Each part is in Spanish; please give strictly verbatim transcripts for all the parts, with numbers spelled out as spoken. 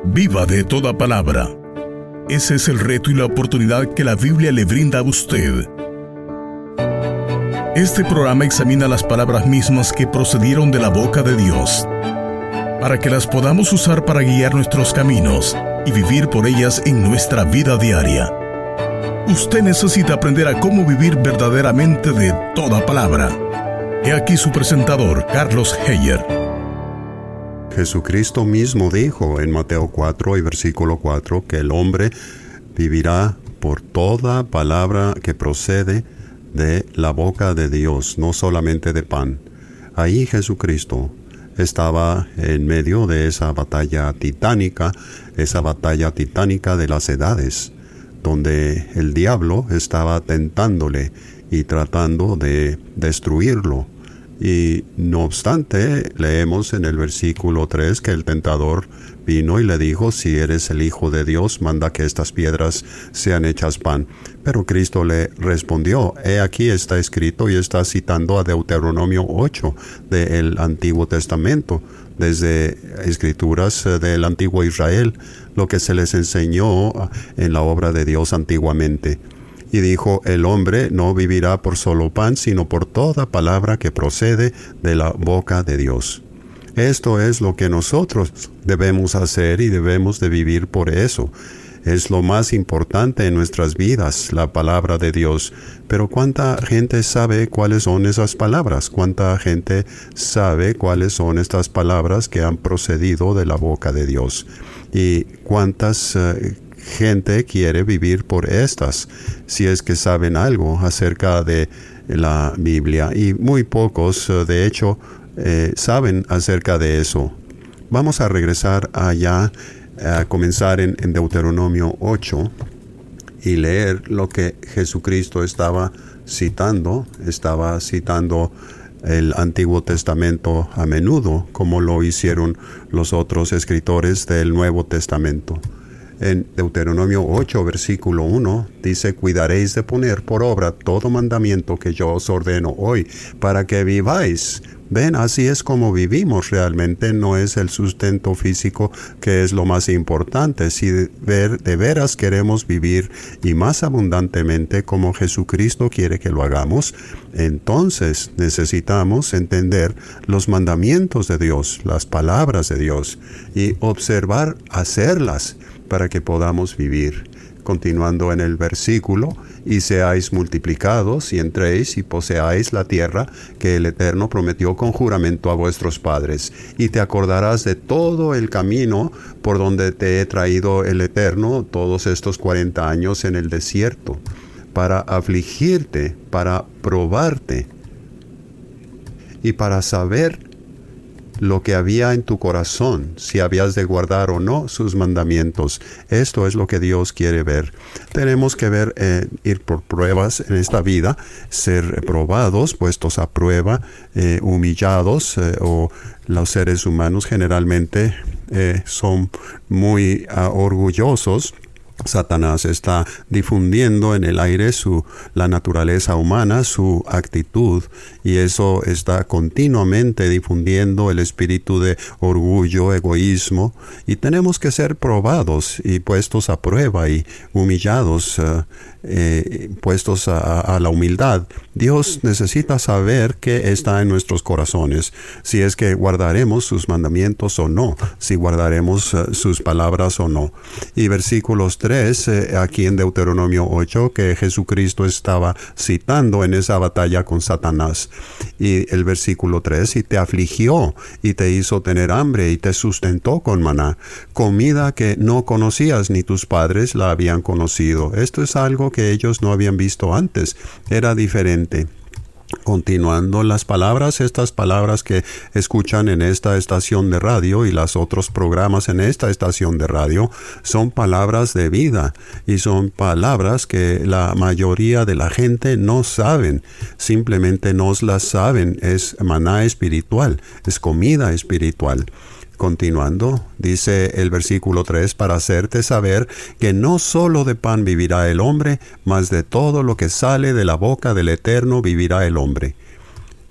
Viva de toda palabra. Ese es el reto y la oportunidad que la Biblia le brinda a usted. Este programa examina las palabras mismas que procedieron de la boca de Dios, para que las podamos usar para guiar nuestros caminos y vivir por ellas en nuestra vida diaria. Usted necesita aprender a cómo vivir verdaderamente de toda palabra. He aquí su presentador, Carlos Heyer. Jesucristo mismo dijo en Mateo cuatro y versículo cuatro que el hombre vivirá por toda palabra que procede de la boca de Dios, no solamente de pan. Ahí Jesucristo estaba en medio de esa batalla titánica, esa batalla titánica de las edades, donde el diablo estaba tentándole y tratando de destruirlo. Y no obstante, leemos en el versículo tres que el tentador vino y le dijo: si eres el Hijo de Dios, manda que estas piedras sean hechas pan. Pero Cristo le respondió: he aquí está escrito, y está citando a Deuteronomio ocho del Antiguo Testamento, desde escrituras del antiguo Israel, lo que se les enseñó en la obra de Dios antiguamente. Y dijo: el hombre no vivirá por solo pan, sino por toda palabra que procede de la boca de Dios. Esto es lo que nosotros debemos hacer y debemos de vivir por eso. Es lo más importante en nuestras vidas, la palabra de Dios. Pero ¿cuánta gente sabe cuáles son esas palabras? ¿Cuánta gente sabe cuáles son estas palabras que han procedido de la boca de Dios? ¿Y cuántas uh, gente quiere vivir por estas, si es que saben algo acerca de la Biblia? Y muy pocos, de hecho, eh, saben acerca de eso. Vamos a regresar allá, a comenzar en, en Deuteronomio ocho y leer lo que Jesucristo estaba citando. Estaba citando el Antiguo Testamento a menudo, como lo hicieron los otros escritores del Nuevo Testamento. En Deuteronomio ocho, versículo uno, dice: cuidaréis de poner por obra todo mandamiento que yo os ordeno hoy, para que viváis. Ven, así es como vivimos realmente. No es el sustento físico que es lo más importante. Si de, ver, de veras queremos vivir y más abundantemente como Jesucristo quiere que lo hagamos, entonces necesitamos entender los mandamientos de Dios, las palabras de Dios, y observar hacerlas para que podamos vivir. Continuando en el versículo: y seáis multiplicados, y entréis y poseáis la tierra que el Eterno prometió con juramento a vuestros padres. Y te acordarás de todo el camino por donde te he traído el Eterno todos estos cuarenta años en el desierto, para afligirte, para probarte, y para saber lo que había en tu corazón, si habías de guardar o no sus mandamientos. Esto es lo que Dios quiere ver. Tenemos que ver, eh, ir por pruebas en esta vida, ser probados, puestos a prueba, eh, humillados, eh, o los seres humanos generalmente eh, son muy uh, orgullosos. Satanás está difundiendo en el aire su, la naturaleza humana, su actitud, y eso está continuamente difundiendo el espíritu de orgullo, egoísmo, y tenemos que ser probados y puestos a prueba y humillados, uh, eh, puestos a, a la humildad. Dios necesita saber qué está en nuestros corazones, si es que guardaremos sus mandamientos o no, si guardaremos uh, sus palabras o no. Y versículos tres, eh, aquí en Deuteronomio ocho, que Jesucristo estaba citando en esa batalla con Satanás. Y el versículo tres: y te afligió, y te hizo tener hambre, y te sustentó con maná, comida que no conocías ni tus padres la habían conocido. Esto es algo que ellos no habían visto antes, era diferente. Continuando las palabras, estas palabras que escuchan en esta estación de radio y los otros programas en esta estación de radio, son palabras de vida, y son palabras que la mayoría de la gente no saben, simplemente no las saben. Es maná espiritual, es comida espiritual. Continuando, dice el versículo tres: para hacerte saber que no solo de pan vivirá el hombre, mas de todo lo que sale de la boca del Eterno vivirá el hombre.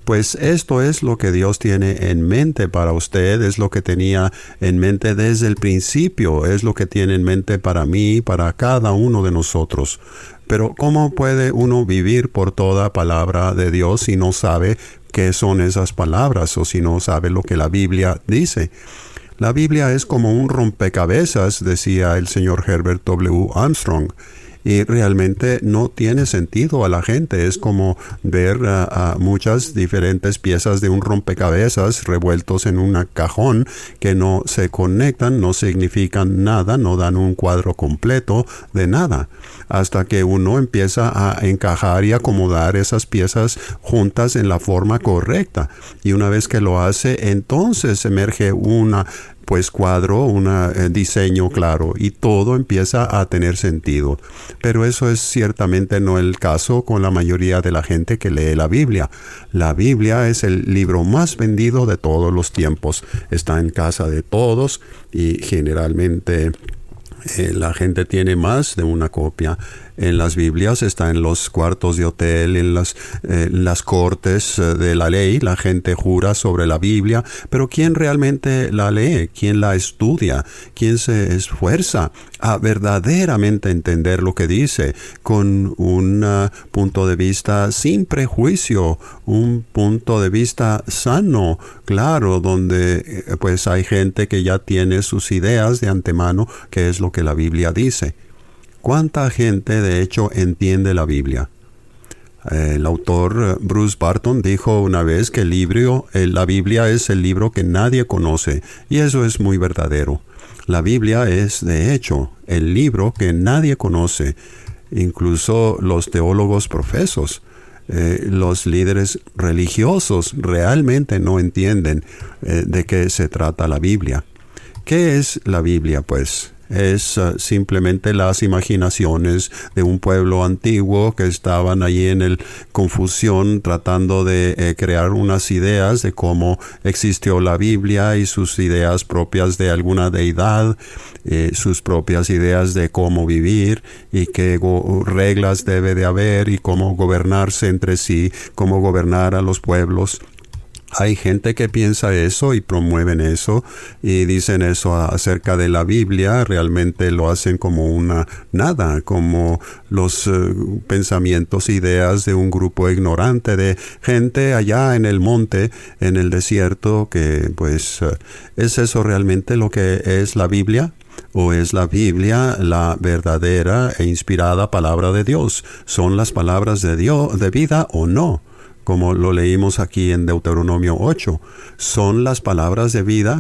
Pues esto es lo que Dios tiene en mente para usted, es lo que tenía en mente desde el principio, es lo que tiene en mente para mí, para cada uno de nosotros. Pero ¿cómo puede uno vivir por toda palabra de Dios si no sabe qué son esas palabras o si no sabe lo que la Biblia dice? La Biblia es como un rompecabezas, decía el señor Herbert W. Armstrong. Y realmente no tiene sentido a la gente. Es como ver uh, uh, muchas diferentes piezas de un rompecabezas revueltos en un cajón que no se conectan, no significan nada, no dan un cuadro completo de nada. Hasta que uno empieza a encajar y acomodar esas piezas juntas en la forma correcta. Y una vez que lo hace, entonces emerge una pues cuadro, un eh, diseño claro, y todo empieza a tener sentido. Pero eso es ciertamente no el caso con la mayoría de la gente que lee la Biblia. La Biblia es el libro más vendido de todos los tiempos. Está en casa de todos y generalmente eh, la gente tiene más de una copia. En las Biblias está en los cuartos de hotel, en las, eh, las cortes eh, de la ley. La gente jura sobre la Biblia, pero ¿quién realmente la lee? ¿Quién la estudia? ¿Quién se esfuerza a verdaderamente entender lo que dice con un uh, punto de vista sin prejuicio, un punto de vista sano, claro, donde eh, pues hay gente que ya tiene sus ideas de antemano, que es lo que la Biblia dice? ¿Cuánta gente, de hecho, entiende la Biblia? El autor Bruce Barton dijo una vez que el libro, la Biblia es el libro que nadie conoce, y eso es muy verdadero. La Biblia es, de hecho, el libro que nadie conoce, incluso los teólogos profesos. Eh, los líderes religiosos realmente no entienden eh, de qué se trata la Biblia. ¿Qué es la Biblia, pues? Es uh, simplemente las imaginaciones de un pueblo antiguo que estaban allí en el confusión tratando de eh, crear unas ideas de cómo existió la Biblia y sus ideas propias de alguna deidad, eh, sus propias ideas de cómo vivir y qué go- reglas debe de haber y cómo gobernarse entre sí, cómo gobernar a los pueblos. Hay gente que piensa eso y promueven eso y dicen eso acerca de la Biblia. Realmente lo hacen como una nada, como los uh, pensamientos, ideas de un grupo ignorante de gente allá en el monte, en el desierto, que pues uh, ¿es eso realmente lo que es la Biblia? ¿O es la Biblia la verdadera e inspirada palabra de Dios? ¿Son las palabras de Dios de vida o no? Como lo leímos aquí en Deuteronomio ocho, son las palabras de vida,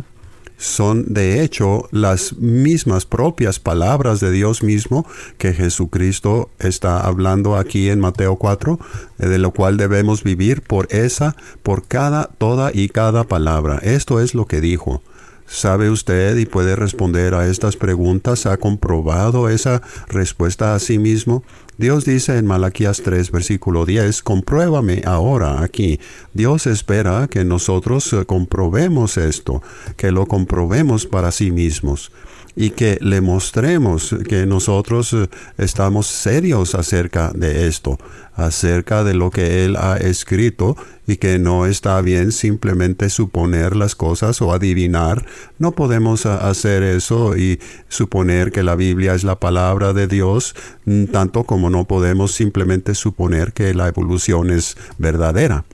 son de hecho las mismas propias palabras de Dios mismo que Jesucristo está hablando aquí en Mateo cuatro, de lo cual debemos vivir por esa, por cada, toda y cada palabra. Esto es lo que dijo. ¿Sabe usted y puede responder a estas preguntas? ¿Ha comprobado esa respuesta a sí mismo? Dios dice en Malaquías tres, versículo diez, compruébame ahora aquí. Dios espera que nosotros comprobemos esto, que lo comprobemos para sí mismos y que le mostremos que nosotros estamos serios acerca de esto, acerca de lo que Él ha escrito y que no está bien simplemente suponer las cosas o adivinar. No podemos hacer eso y suponer que la Biblia es la palabra de Dios, tanto como no podemos simplemente suponer que la evolución es verdadera.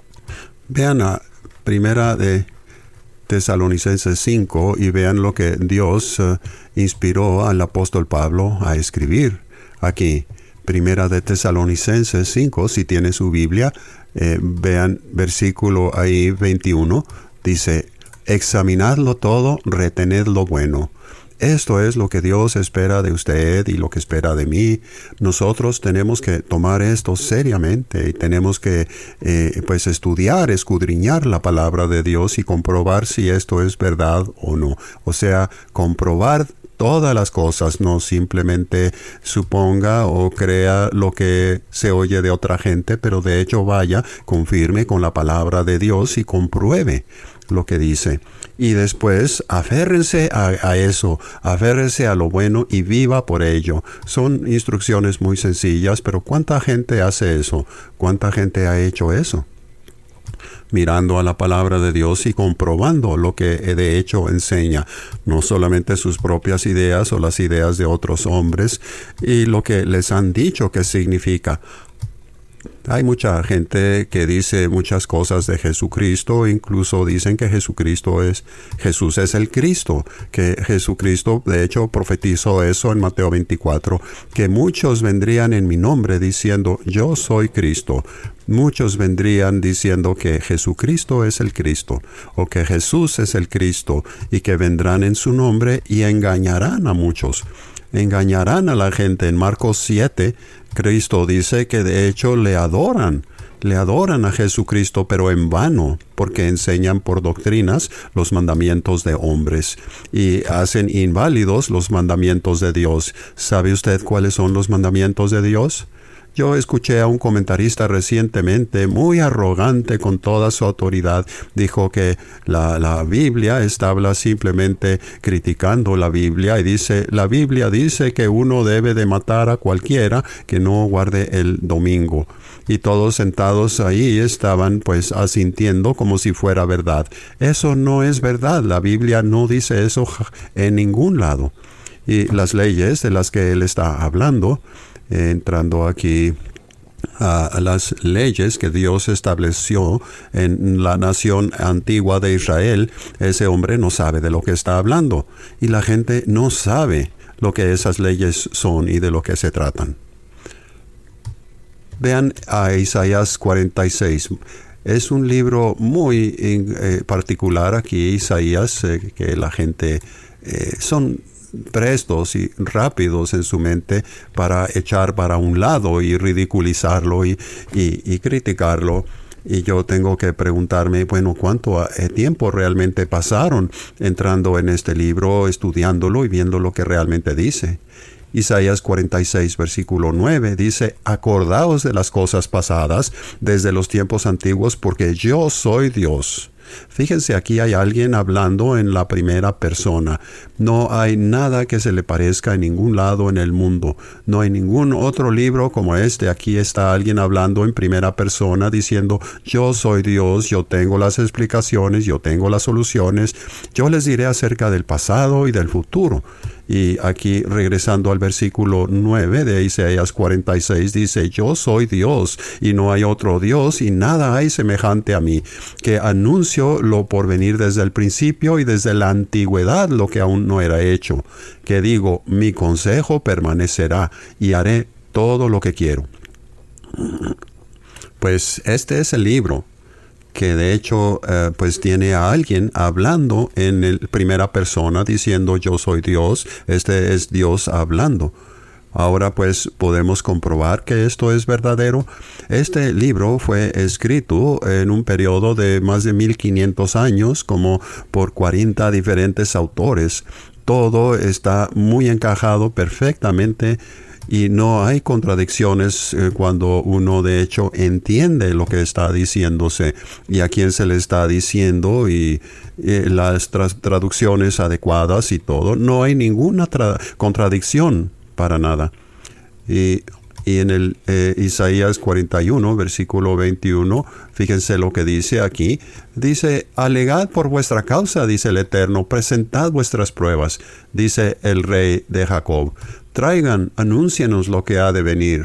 Vean a Primera de Tesalonicenses cinco y vean lo que Dios uh, inspiró al apóstol Pablo a escribir aquí. Primera de Tesalonicenses cinco, si tiene su Biblia, eh, vean versículo ahí veintiuno, dice, examinadlo todo, retened lo bueno. Esto es lo que Dios espera de usted y lo que espera de mí. Nosotros tenemos que tomar esto seriamente y tenemos que eh, pues estudiar, escudriñar la palabra de Dios y comprobar si esto es verdad o no. O sea, comprobar todas las cosas, no simplemente suponga o crea lo que se oye de otra gente, pero de hecho vaya, confirme con la palabra de Dios y compruebe lo que dice. Y después aférrense a, a eso, aférrense a lo bueno y viva por ello. Son instrucciones muy sencillas, pero ¿cuánta gente hace eso? ¿Cuánta gente ha hecho eso? mirando a la palabra de Dios y comprobando lo que de hecho enseña, no solamente sus propias ideas o las ideas de otros hombres y lo que les han dicho que significa. Hay mucha gente que dice muchas cosas de Jesucristo, incluso dicen que Jesucristo es, Jesús es el Cristo, que Jesucristo de hecho profetizó eso en Mateo veinticuatro, que muchos vendrían en mi nombre diciendo yo soy Cristo. Muchos vendrían diciendo que Jesucristo es el Cristo, o que Jesús es el Cristo, y que vendrán en su nombre y engañarán a muchos. Engañarán a la gente. En Marcos siete, Cristo dice que de hecho le adoran, le adoran a Jesucristo, pero en vano, porque enseñan por doctrinas los mandamientos de hombres y hacen inválidos los mandamientos de Dios. ¿Sabe usted cuáles son los mandamientos de Dios? Yo escuché a un comentarista recientemente, muy arrogante con toda su autoridad, dijo que la, la Biblia estaba simplemente criticando la Biblia y dice, la Biblia dice que uno debe de matar a cualquiera que no guarde el domingo. Y todos sentados ahí estaban pues asintiendo como si fuera verdad. Eso no es verdad, la Biblia no dice eso en ningún lado. Y las leyes de las que él está hablando, entrando aquí a las leyes que Dios estableció en la nación antigua de Israel, ese hombre no sabe de lo que está hablando y la gente no sabe lo que esas leyes son y de lo que se tratan. Vean a Isaías cuarenta y seis. Es un libro muy eh, particular aquí, Isaías, eh, que la gente eh, son prestos y rápidos en su mente para echar para un lado y ridiculizarlo y, y, y criticarlo. Y yo tengo que preguntarme, bueno, ¿cuánto tiempo realmente pasaron entrando en este libro, estudiándolo y viendo lo que realmente dice? Isaías cuarenta y seis, versículo nueve, dice, acordaos de las cosas pasadas desde los tiempos antiguos, porque yo soy Dios. Fíjense, aquí hay alguien hablando en la primera persona. No hay nada que se le parezca en ningún lado en el mundo. No hay ningún otro libro como este. Aquí está alguien hablando en primera persona diciendo, yo soy Dios, yo tengo las explicaciones, yo tengo las soluciones. Yo les diré acerca del pasado y del futuro. Y aquí, regresando al versículo nueve de Isaías cuarenta y seis, dice, yo soy Dios y no hay otro Dios y nada hay semejante a mí, que anuncio lo por venir desde el principio y desde la antigüedad lo que aún no era hecho, que digo, mi consejo permanecerá y haré todo lo que quiero. Pues este es el libro que de hecho eh, pues tiene a alguien hablando en el primera persona diciendo yo soy Dios. Este es Dios hablando. Ahora pues podemos comprobar que esto es verdadero. Este libro fue escrito en un periodo de más de mil quinientos años, como por cuarenta diferentes autores. Todo está muy encajado perfectamente y no hay contradicciones eh, cuando uno de hecho entiende lo que está diciéndose y a quién se le está diciendo y eh, las tra- traducciones adecuadas y todo. No hay ninguna tra- contradicción para nada. Y, y en el eh, Isaías cuarenta y uno, versículo veintiuno, fíjense lo que dice aquí. Dice, alegad por vuestra causa, dice el Eterno, presentad vuestras pruebas, dice el Rey de Jacob. Traigan, anúncienos lo que ha de venir.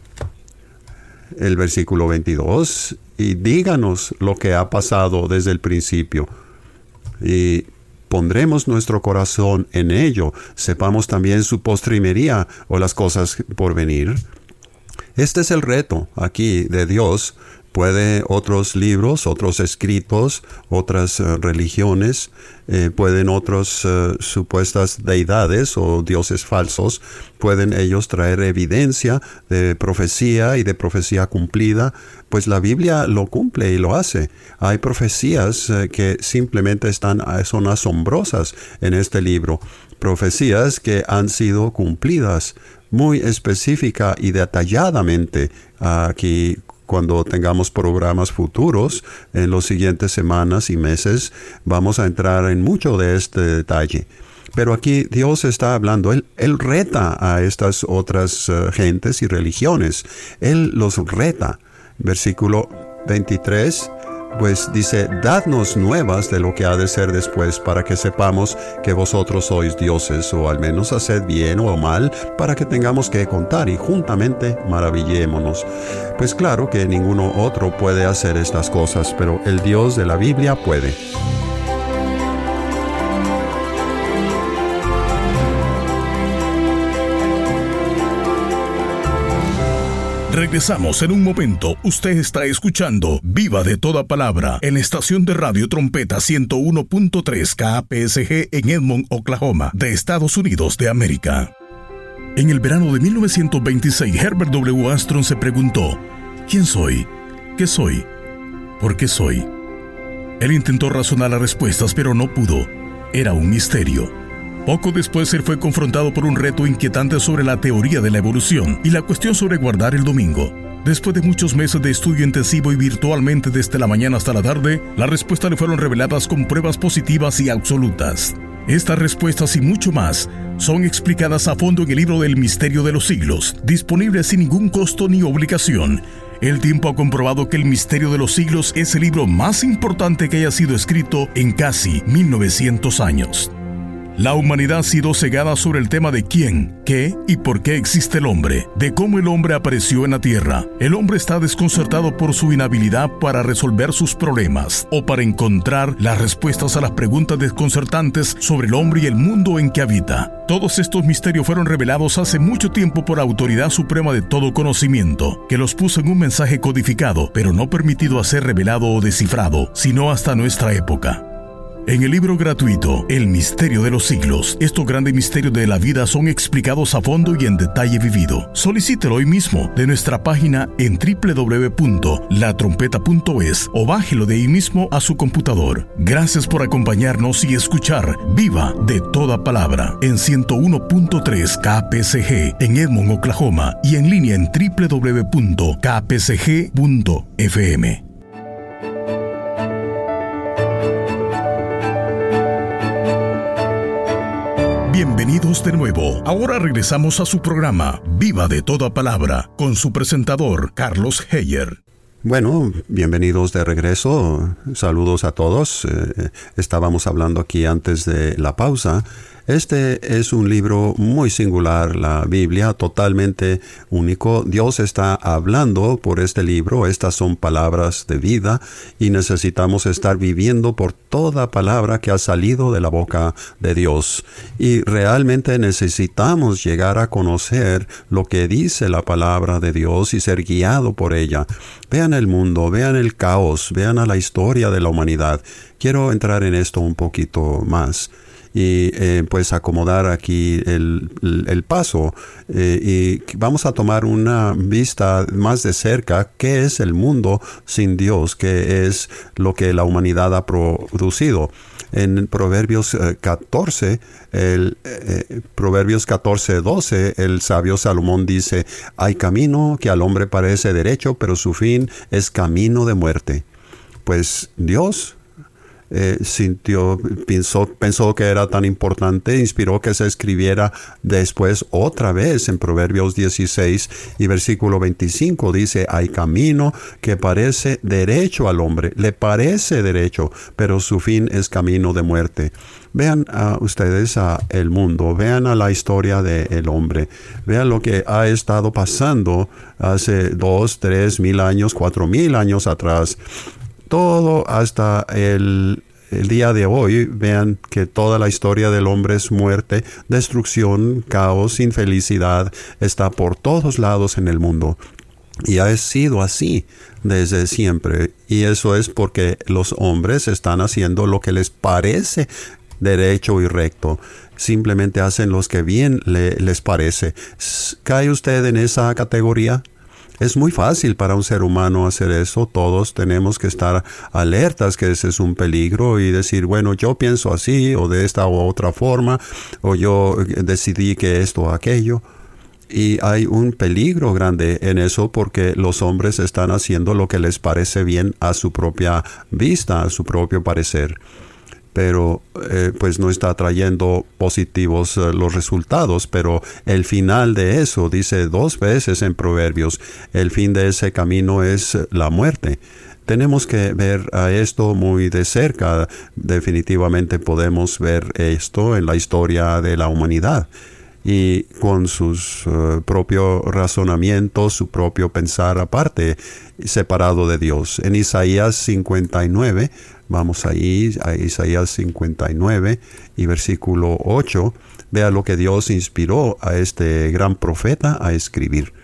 El versículo veintidós, y díganos lo que ha pasado desde el principio. Y pondremos nuestro corazón en ello. Sepamos también su postrimería o las cosas por venir. Este es el reto aquí de Dios. Puede otros libros, otros escritos, otras uh, religiones, eh, pueden otras uh, supuestas deidades o dioses falsos, pueden ellos traer evidencia de profecía y de profecía cumplida, pues la Biblia lo cumple y lo hace. Hay profecías uh, que simplemente están, son asombrosas en este libro, profecías que han sido cumplidas muy específica y detalladamente aquí. Cuando tengamos programas futuros en las siguientes semanas y meses, vamos a entrar en mucho de este detalle. Pero aquí Dios está hablando, Él, él reta a estas otras uh, gentes y religiones. Él los reta. Versículo veintitrés, pues dice, dadnos nuevas de lo que ha de ser después, para que sepamos que vosotros sois dioses, o al menos haced bien o mal, para que tengamos que contar, y juntamente maravillémonos. Pues claro que ninguno otro puede hacer estas cosas, pero el Dios de la Biblia puede. Regresamos en un momento. Usted está escuchando Viva de Toda Palabra en la estación de radio Trompeta ciento uno punto tres K P S G en Edmond, Oklahoma, de Estados Unidos de América. En el verano de mil novecientos veintiséis, Herbert W. Armstrong se preguntó: ¿quién soy? ¿Qué soy? ¿Por qué soy? Él intentó razonar las respuestas, pero no pudo. Era un misterio. Poco después, él fue confrontado por un reto inquietante sobre la teoría de la evolución y la cuestión sobre guardar el domingo. Después de muchos meses de estudio intensivo y virtualmente desde la mañana hasta la tarde, las respuestas le fueron reveladas con pruebas positivas y absolutas. Estas respuestas y mucho más son explicadas a fondo en el libro del Misterio de los Siglos, disponible sin ningún costo ni obligación. El tiempo ha comprobado que el Misterio de los Siglos es el libro más importante que haya sido escrito en casi mil novecientos años. La humanidad ha sido cegada sobre el tema de quién, qué y por qué existe el hombre, de cómo el hombre apareció en la tierra. El hombre está desconcertado por su inhabilidad para resolver sus problemas o para encontrar las respuestas a las preguntas desconcertantes sobre el hombre y el mundo en que habita. Todos estos misterios fueron revelados hace mucho tiempo por la autoridad suprema de todo conocimiento, que los puso en un mensaje codificado, pero no permitido a ser revelado o descifrado, sino hasta nuestra época. En el libro gratuito, El Misterio de los Siglos, estos grandes misterios de la vida son explicados a fondo y en detalle vivido. Solicítelo hoy mismo de nuestra página en doble u doble u doble u punto la trompeta punto es o bájelo de ahí mismo a su computador. Gracias por acompañarnos y escuchar Viva de Toda Palabra en ciento uno punto tres K P S G en Edmond, Oklahoma, y en línea en doble u doble u doble u punto k p s g punto f m. Bienvenidos de nuevo. Ahora regresamos a su programa Viva de Toda Palabra con su presentador Carlos Heyer. Bueno, bienvenidos de regreso. Saludos a todos. Eh, estábamos hablando aquí antes de la pausa. Este es un libro muy singular, la Biblia, totalmente único. Dios está hablando por este libro. Estas son palabras de vida y necesitamos estar viviendo por toda palabra que ha salido de la boca de Dios. Y realmente necesitamos llegar a conocer lo que dice la palabra de Dios y ser guiado por ella. Vean el mundo, vean el caos, vean a la historia de la humanidad. Quiero entrar en esto un poquito más y eh, pues acomodar aquí el, el, el paso eh, y vamos a tomar una vista más de cerca. ¿Qué es el mundo sin Dios? ¿Qué es lo que la humanidad ha producido? En Proverbios eh, catorce, el, eh, Proverbios catorce, doce, el sabio Salomón dice: hay camino que al hombre parece derecho, pero su fin es camino de muerte. Pues Dios Eh, sintió, pensó, pensó que era tan importante, inspiró que se escribiera después otra vez en Proverbios dieciséis y versículo veinticinco. Dice: hay camino que parece derecho al hombre, le parece derecho, pero su fin es camino de muerte. Vean a uh, ustedes a el mundo, vean a la historia del hombre, vean lo que ha estado pasando hace dos, tres mil años, cuatro mil años atrás. Todo hasta el, el día de hoy. Vean que toda la historia del hombre es muerte, destrucción, caos, infelicidad. Está por todos lados en el mundo. Y ha sido así desde siempre. Y eso es porque los hombres están haciendo lo que les parece derecho y recto. Simplemente hacen lo que bien le, les parece. ¿Cae usted en esa categoría? Es muy fácil para un ser humano hacer eso. Todos tenemos que estar alertas que ese es un peligro y decir, bueno, yo pienso así o de esta u otra forma, o yo decidí que esto o aquello. Y hay un peligro grande en eso porque los hombres están haciendo lo que les parece bien a su propia vista, a su propio parecer. Pero eh, pues no está trayendo positivos eh, los resultados, pero el final de eso, dice dos veces en Proverbios, el fin de ese camino es la muerte. tenemos que ver a esto muy de cerca. Definitivamente podemos ver esto en la historia de la humanidad y con sus uh, propios razonamientos, su propio pensar aparte, separado de Dios. En Isaías cincuenta y nueve, vamos ahí a Isaías cincuenta y nueve y versículo ocho, vea lo que Dios inspiró a este gran profeta a escribir.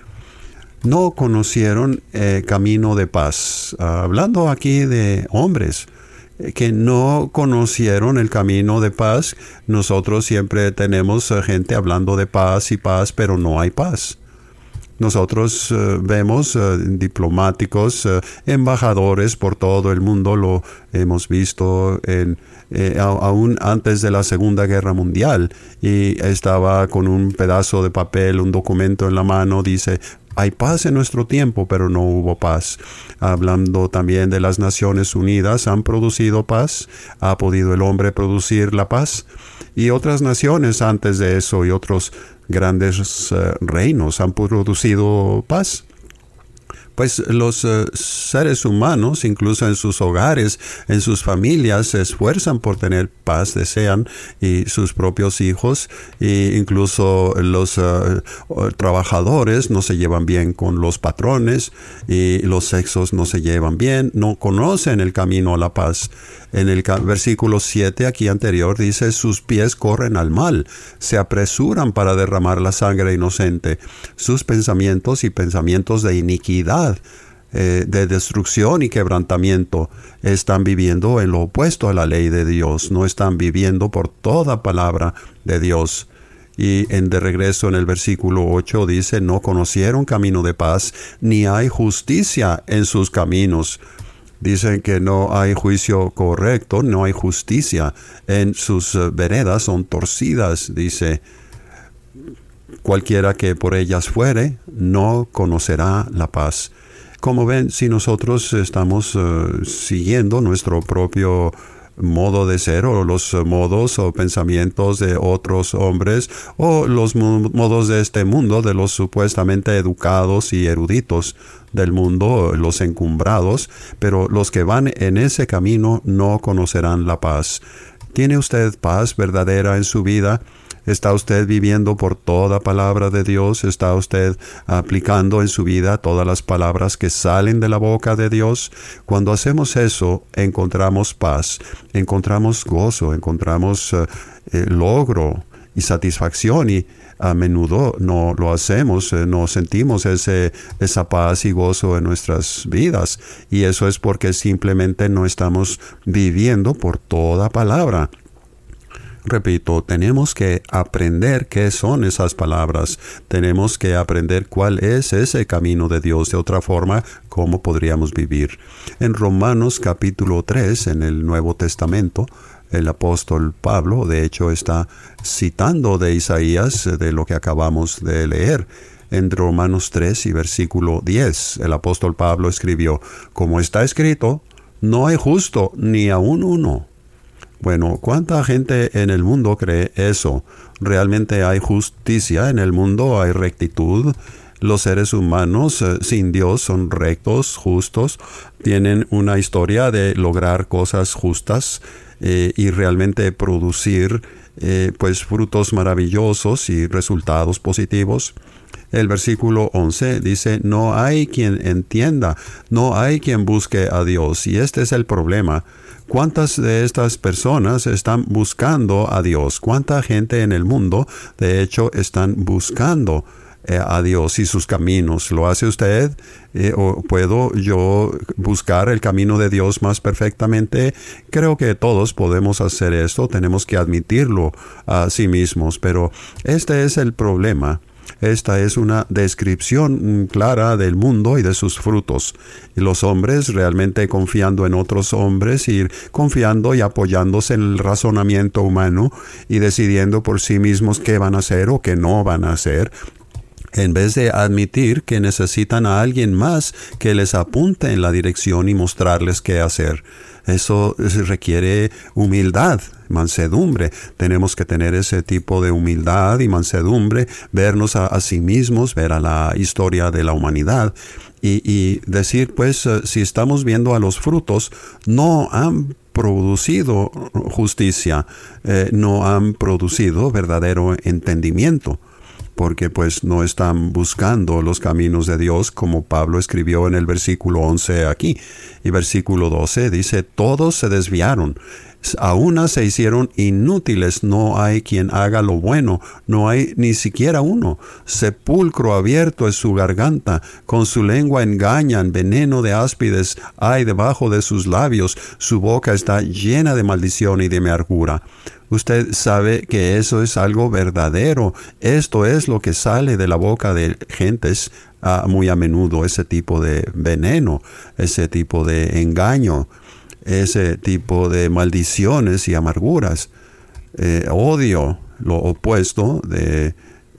No conocieron eh, camino de paz. Uh, hablando aquí de hombres eh, que no conocieron el camino de paz. Nosotros siempre tenemos uh, gente hablando de paz y paz, pero no hay paz. Nosotros uh, vemos uh, diplomáticos, uh, embajadores por todo el mundo, lo hemos visto en, eh, a, aún antes de la Segunda Guerra Mundial, y estaba con un pedazo de papel, un documento en la mano, dice: hay paz en nuestro tiempo, pero no hubo paz. Hablando también de las Naciones Unidas, ¿han producido paz? ¿Ha podido el hombre producir la paz? Y otras naciones antes de eso y otros grandes uh, reinos han producido paz. Pues los uh, seres humanos, incluso en sus hogares, en sus familias, se esfuerzan por tener paz, desean, y sus propios hijos, e incluso los uh, trabajadores no se llevan bien con los patrones, y los sexos no se llevan bien, no conocen el camino a la paz. En el versículo siete, aquí anterior, dice: sus pies corren al mal, se apresuran para derramar la sangre inocente. Sus pensamientos y pensamientos de iniquidad, eh, de destrucción y quebrantamiento, están viviendo en lo opuesto a la ley de Dios, no están viviendo por toda palabra de Dios. Y en de regreso en el versículo ocho dice: no conocieron camino de paz, ni hay justicia en sus caminos. Dicen que no hay juicio correcto, no hay justicia en sus uh, veredas, son torcidas, dice. Cualquiera que por ellas fuere, no conocerá la paz. Como ven, si nosotros estamos uh, siguiendo nuestro propio modo de ser, o los modos o pensamientos de otros hombres, o los modos de este mundo, de los supuestamente educados y eruditos del mundo, los encumbrados, pero los que van en ese camino no conocerán la paz. ¿Tiene usted paz verdadera en su vida? ¿Está usted viviendo por toda palabra de Dios? ¿Está usted aplicando en su vida todas las palabras que salen de la boca de Dios? Cuando hacemos eso, encontramos paz, encontramos gozo, encontramos uh, eh, logro y satisfacción, y a menudo no lo hacemos, eh, no sentimos ese, esa paz y gozo en nuestras vidas, y eso es porque simplemente no estamos viviendo por toda palabra. Repito, tenemos que aprender qué son esas palabras. Tenemos que aprender cuál es ese camino de Dios. De otra forma, ¿cómo podríamos vivir? En Romanos capítulo tres, en el Nuevo Testamento, el apóstol Pablo, de hecho, está citando de Isaías, de lo que acabamos de leer. En Romanos tres y versículo diez, el apóstol Pablo escribió: como está escrito, no hay justo ni aun uno. Bueno, ¿cuánta gente en el mundo cree eso? ¿Realmente hay justicia en el mundo? ¿Hay rectitud? Los seres humanos eh, sin Dios son rectos, justos, tienen una historia de lograr cosas justas eh, y realmente producir eh, pues frutos maravillosos y resultados positivos. El versículo once dice: no hay quien entienda, no hay quien busque a Dios. Y este es el problema. ¿Cuántas de estas personas están buscando a Dios? ¿Cuánta gente en el mundo, de hecho, están buscando eh, a Dios y sus caminos? ¿Lo hace usted? Eh, ¿O puedo yo buscar el camino de Dios más perfectamente? Creo que todos podemos hacer esto. Tenemos que admitirlo a sí mismos. Pero este es el problema. Esta es una descripción clara del mundo y de sus frutos. Y los hombres realmente confiando en otros hombres y confiando y apoyándose en el razonamiento humano y decidiendo por sí mismos qué van a hacer o qué no van a hacer. en vez de admitir que necesitan a alguien más que les apunte en la dirección y mostrarles qué hacer. Eso requiere humildad, mansedumbre. Tenemos que tener ese tipo de humildad y mansedumbre, vernos a, a sí mismos, ver a la historia de la humanidad y, y decir, pues, uh, si estamos viendo a los frutos, no han producido justicia, eh, no han producido verdadero entendimiento, porque pues no están buscando los caminos de Dios, como Pablo escribió en el versículo once aquí. Y versículo doce dice, todos se desviaron, a una se hicieron inútiles, no hay quien haga lo bueno, no hay ni siquiera uno. Sepulcro abierto es su garganta, con su lengua engañan, veneno de áspides hay debajo de sus labios, su boca está llena de maldición y de amargura. Usted sabe que eso es algo verdadero. Esto es lo que sale de la boca de gentes uh, muy a menudo, ese tipo de veneno, ese tipo de engaño, ese tipo de maldiciones y amarguras. Eh, odio, lo opuesto de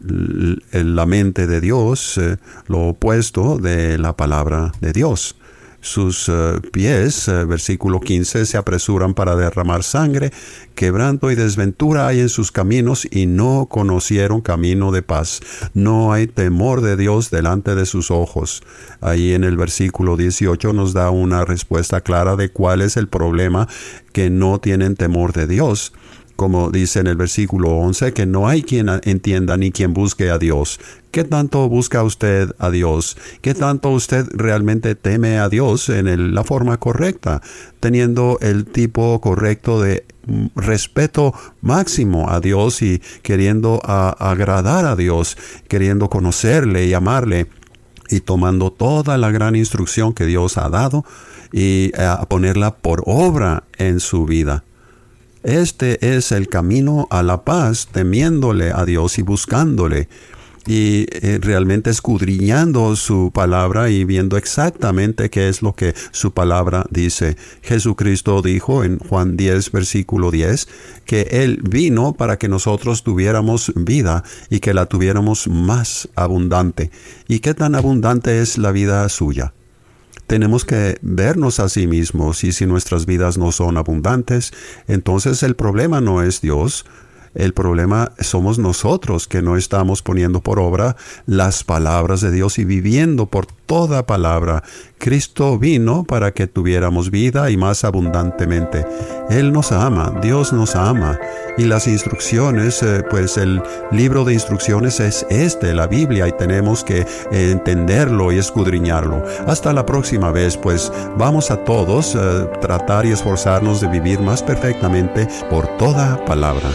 la mente de Dios, eh, lo opuesto de la palabra de Dios. Sus uh, pies, uh, versículo quince, se apresuran para derramar sangre, quebranto y desventura hay en sus caminos y no conocieron camino de paz. No hay temor de Dios delante de sus ojos. Ahí en el versículo dieciocho nos da una respuesta clara de cuál es el problema, que no tienen temor de Dios. Como dice en el versículo once, que no hay quien entienda ni quien busque a Dios. ¿Qué tanto busca usted a Dios? ¿Qué tanto usted realmente teme a Dios en el, la forma correcta? Teniendo el tipo correcto de respeto máximo a Dios y queriendo a, agradar a Dios, queriendo conocerle y amarle, y tomando toda la gran instrucción que Dios ha dado y a ponerla por obra en su vida. Este es el camino a la paz, temiéndole a Dios y buscándole, y eh, realmente escudriñando su palabra y viendo exactamente qué es lo que su palabra dice. Jesucristo dijo en Juan diez, versículo diez, que Él vino para que nosotros tuviéramos vida y que la tuviéramos más abundante. ¿Y qué tan abundante es la vida suya? Tenemos que vernos a sí mismos, y si nuestras vidas no son abundantes, entonces el problema no es Dios. El problema somos nosotros, que no estamos poniendo por obra las palabras de Dios y viviendo por toda palabra. Cristo vino para que tuviéramos vida y más abundantemente. Él nos ama, Dios nos ama. Y las instrucciones, eh, pues el libro de instrucciones es este, la Biblia, y tenemos que eh, entenderlo y escudriñarlo. Hasta la próxima vez, pues vamos a todos eh, tratar y esforzarnos de vivir más perfectamente por toda palabra.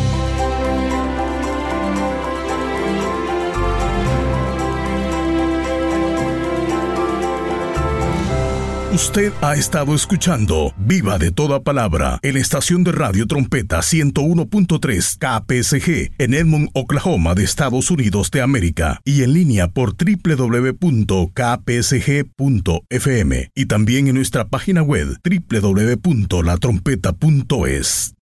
Usted ha estado escuchando Viva de Toda Palabra en la estación de radio Trompeta ciento uno punto tres K P S G en Edmond, Oklahoma, de Estados Unidos de América, y en línea por doble u doble u doble u punto k p s g punto f m y también en nuestra página web doble u doble u doble u punto la trompeta punto es.